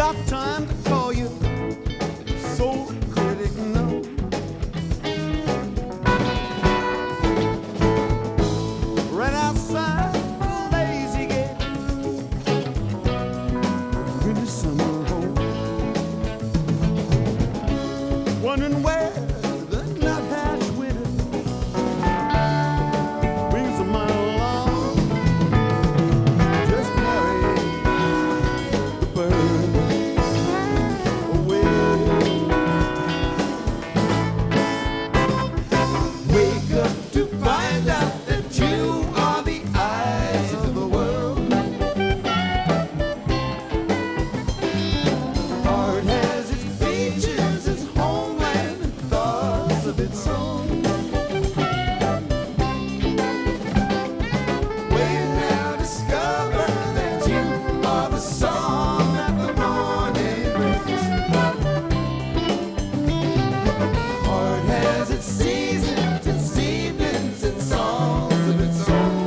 got time to call you soul critic, no. Right outside the lazy gate in the summer home, wondering where the nuthatch winter brings a mile along. Just carry the bird away. Wake up to find out that you are the eyes of the world. Heart has its features, its homeland, and thoughts of its own. Wait now, discover that you are the song that the morning brings. Heart has its seasons, its evenings, its songs of its own.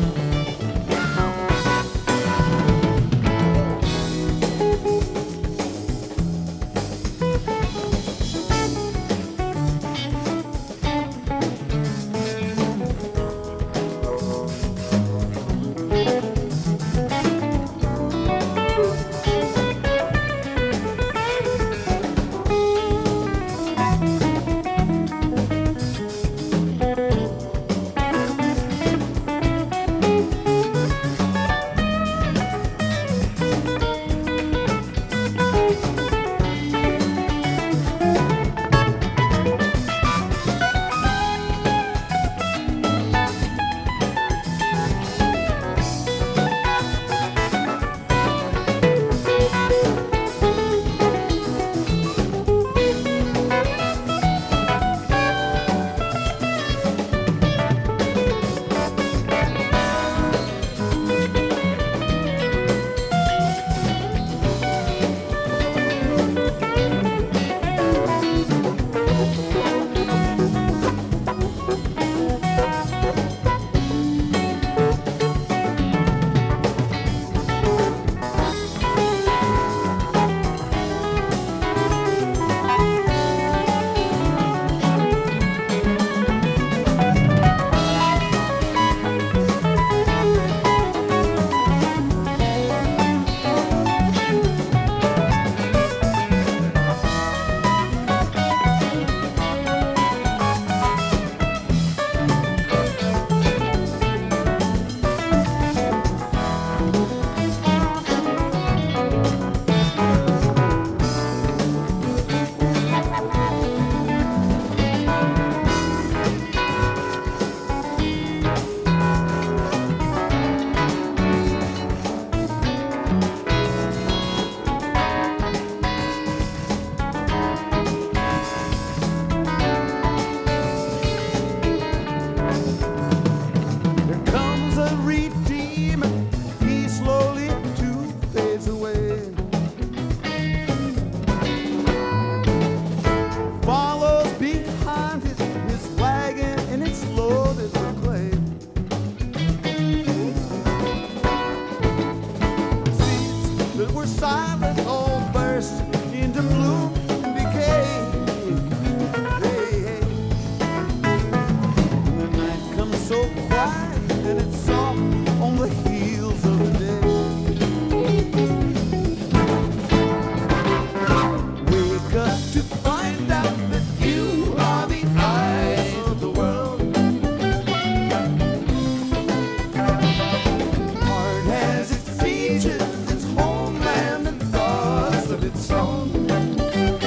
There comes a redeemer, he slowly too fades away. Follows behind his wagon and it's loaded with clay. Seeds that were silent all burst into bloom and decay. Hey, hey. And the night comes so quiet and it's soft on the heels of the day. Wake up to find out that you are the eyes of the world. Heart has its features, its homeland, and thoughts of its own.